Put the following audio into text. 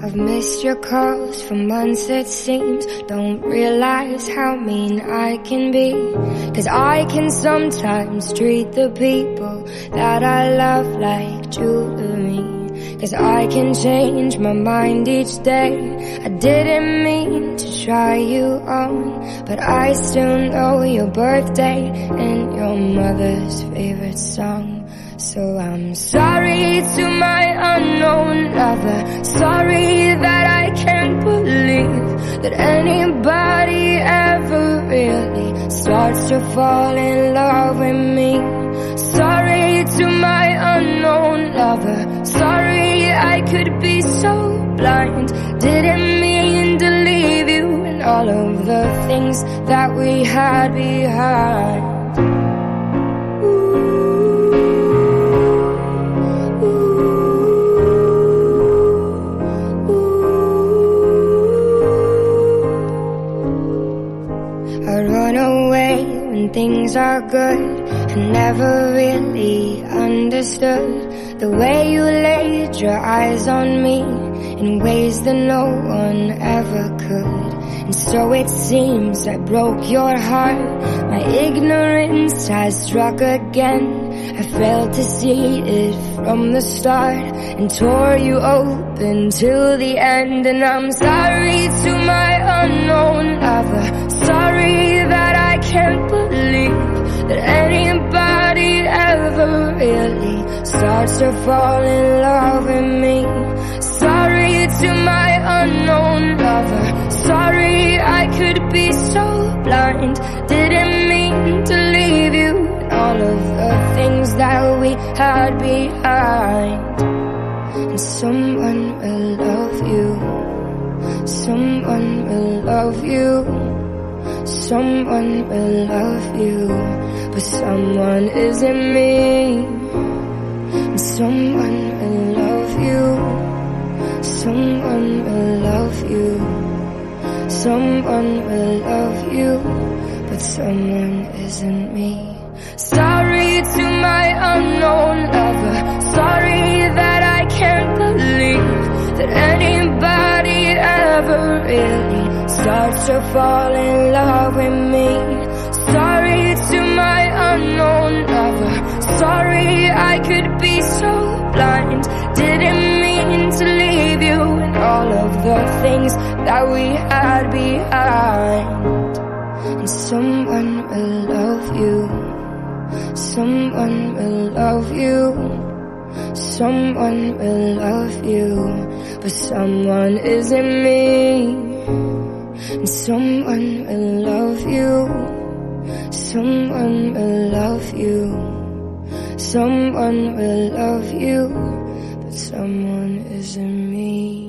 I've missed your calls for months it seems. Don't realize how mean I can be, 'cause I can sometimes treat the people that I love like jewelry. 'Cause I can change my mind each day. I didn't mean to try you on, but I still know your birthday and your mother's favorite song. So I'm sorry to my unknown lover. Sorry that I can't believe that anybody ever really starts to fall in love with me. Sorry to my unknown lover. Sorry I could be so blind. Didn't mean to leave you and all of the things that we had behind. I run away when things are good. I never really understood the way you laid your eyes on me in ways that no one ever could. And so it seems I broke your heart. My ignorance has struck again. I failed to see it from the start and tore you open till the end. And I'm sorry to my unknown lover. Sorry that I can't believe that anybody ever really starts to fall in love with me. Sorry to my unknown lover. Sorry I could be so blind. Didn't mean to leave you and all of the things that we had behind. And someone will love you. Someone will love you. Someone will love you, but someone isn't me. And someone will love you. Someone will love you. Someone will love you, but someone isn't me. Sorry to my unknown lover. Sorry that I can't believe that anybody ever really starts to fall in love with me. Sorry to my unknown lover. Sorry I could be so blind. Didn't mean to leave you and all of the things that we had behind. And someone will love you. Someone will love you. Someone will love you, but someone isn't me. And someone will love you. Someone will love you. Someone will love you, but someone isn't me.